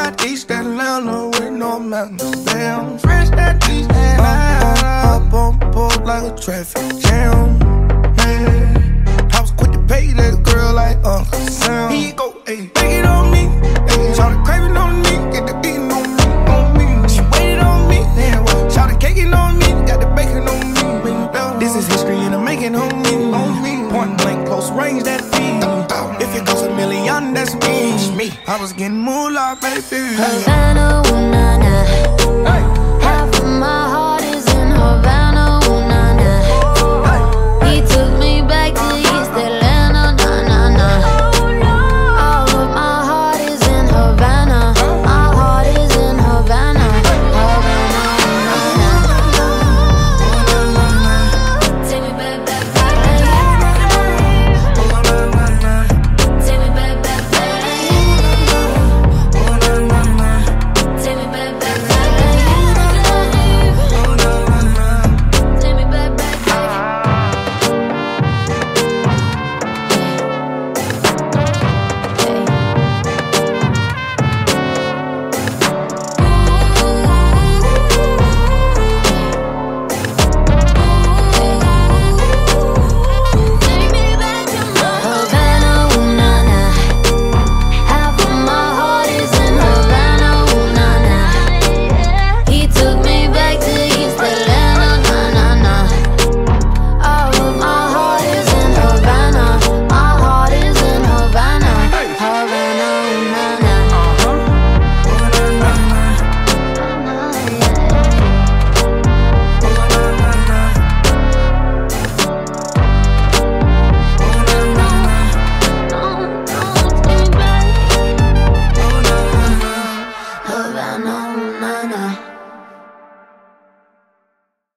out east Atlanta with no mountains. Damn, fresh out east Atlanta. Up on board like a traffic jam. Man, I was quick to pay that girl like Uncle Sam. Here you go, ayy, take it on me. Ayy, shout the craving on me, get the beating on me, on me. She waited on me, damn, shout the caking on me, got the bacon on me. This is history and I'm making on me. Point blank, close range, that feed. If it goes a million, that's me. I was getting moolah, baby. Havana